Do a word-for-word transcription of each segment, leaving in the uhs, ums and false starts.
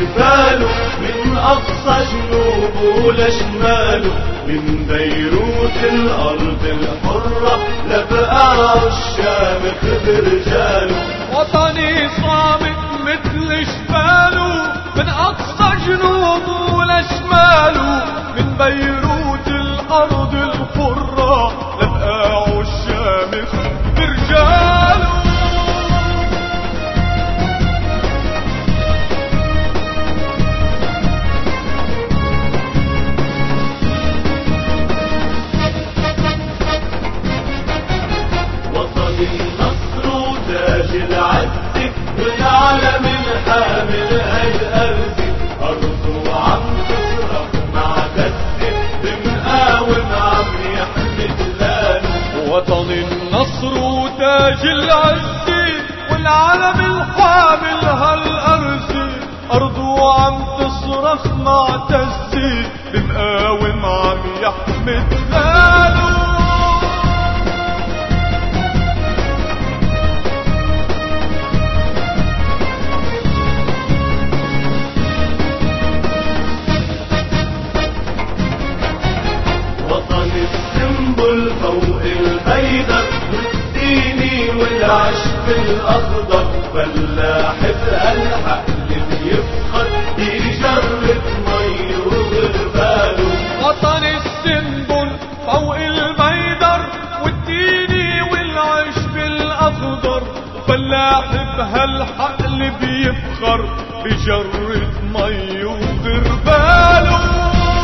شماله من أقصى جنوبه لشماله، من بيروت الأرض الحرة لبقاع الشامخ برجاله. وطني صامت مثل جباله من أقصى جنوبه لشماله، من بيروت الأرض الحرة لبقاع الشامخ برجاله. العز والعلم الحامل هالأرض، أرضه عم تصرخ مع دسه بمقاوم عم يحمي دلاله. وطن النصر وتاج العز والعلم الحامل هالأرض، أرضه عم تصرخ مع دسه بمقاوم عم يحمي دلاله. فوق البيدر والديني والعشب الأخضر، فلاح بقلحق بيفخر بجرة مي وغرباله. وطن السنبل فوق البيدر والديني والعشب الأخضر، فلاح بهالحقل بيفخر بجرة مي وغرباله.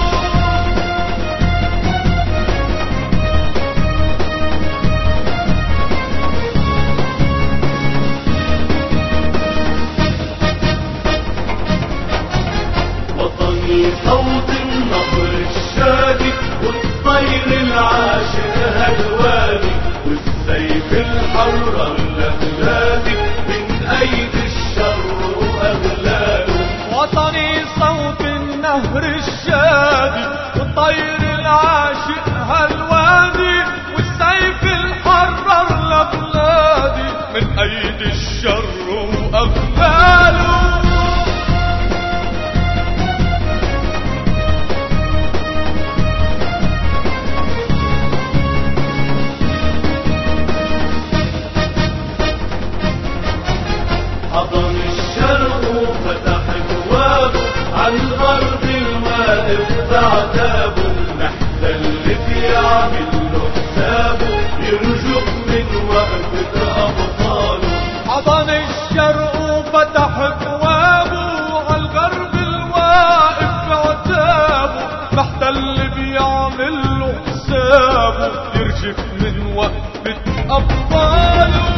صوت النهر الشادي والطير العاشق هالوادي، والسيف الحرر لبلادي من أيدي الشر وأغلاله. وطني صوت النهر الشادي والطير العاشق هالوادي، والسيف الحرر لبلادي من أيدي الشر وأغلاله. حضن الشرق وفتح ابوابه عالغرب الواقف بعتابه، محتل بيعمل له حسابه يرجق من وقفة أبطاله. حضن الشرق وفتح ابوابه عالغرب الواقف بعتابه، محتل بيعمل له حسابه يرجف من وقفة أبطاله.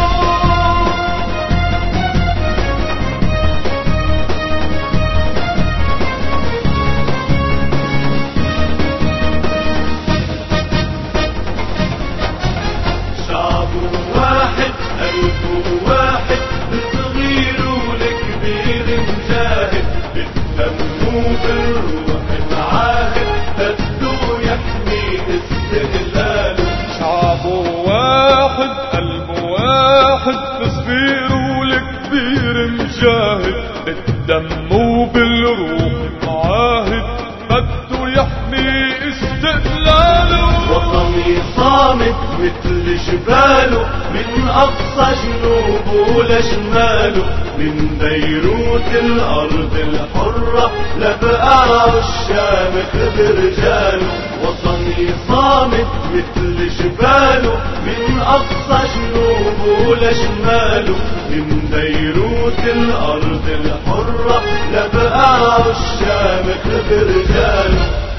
بالروح معاهد بده يحمي استقلاله. شعبه واحد قلبه واحد بصغير والكبير مجاهد، بالدم وبالروح معاهد بده يحمي استقلاله. وطني صامت مثل جباله من أقصى جنوبه لشماله، من بيروت الأرض الحرة لبقاع الشامخ برجاله. وطني صامت مثل جباله من أقصى جنوبه لشماله، من بيروت الأرض الحرة لبقاع الشامخ برجاله.